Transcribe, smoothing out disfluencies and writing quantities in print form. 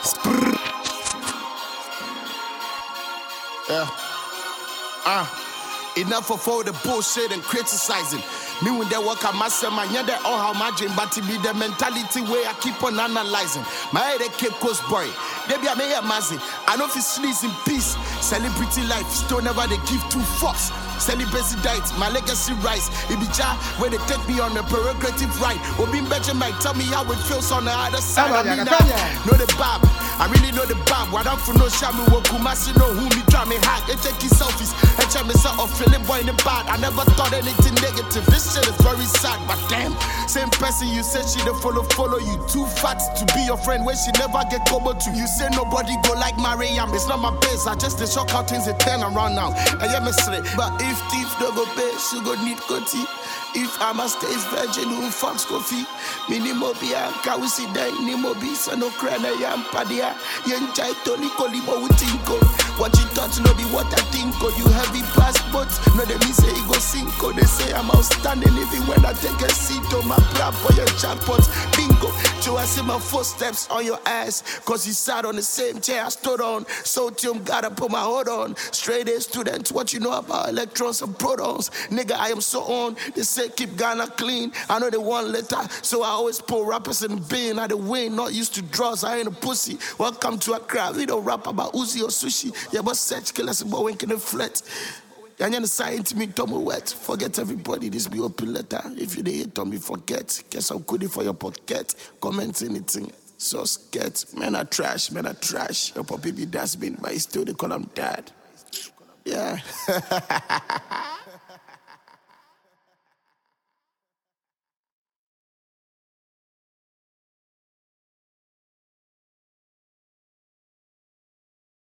Enough of all the bullshit and criticizing. Me when they work at myself, I know that all how much, but to be the mentality way I keep on analyzing. My head a Cape Coast boy. They be a mayor mazi. I know if it's sleeps in peace. Celebrity life, still never they give two fucks. Celibacy diet, my legacy rise. It be ja when they take me on the prerogative right. Obin Benjamin tell me how it feels on the other side. I mean, know the bab. I really know the bab. What I'm for no shamu wokumasi no who me try me hack. They take his selfies. And tell me of feeling boy in the bad. I never thought anything negative. This shit is very sad, but damn. Same person you said she don't follow you. Too fat to be your friend when she never get covered to. You say nobody go like Mariam. It's not my base. I just shock how things they turn around now. I am a straight. But if thief don't go pay, she go need Koti. If I'm a stage virgin who fucks coffee, minimo bia, kawisi day, nimo bisa no crana yam padia, yenchai Tony Colimo with Tinko. What you thought no be what I think, oh, you heavy passports. No, they me say you go cinco. They say I'm outstanding even when I take a seat on my prop for your jackpots. Bingo, Joe, I see my footsteps on your ass, cause you sat on the same chair I stood on. So Tim gotta put my hood on. Straight A students, what you know about electrons and protons? Nigga, I am so on. They say keep Ghana clean. I know they want letter, so I always pull rappers in the bin. I the win, not used to draws. I ain't a pussy. Welcome to Accra. We don't rap about Uzi or sushi. Yeah, but search killers about when can they flat. And then sign to me, Tommy wet. Forget everybody, this be open letter. If you didn't Tommy, forget. Get some goodie for your pocket. Comment anything. So scared. Men are trash, men are trash. Your puppy be dustbin, but he still they call him dad. Yeah.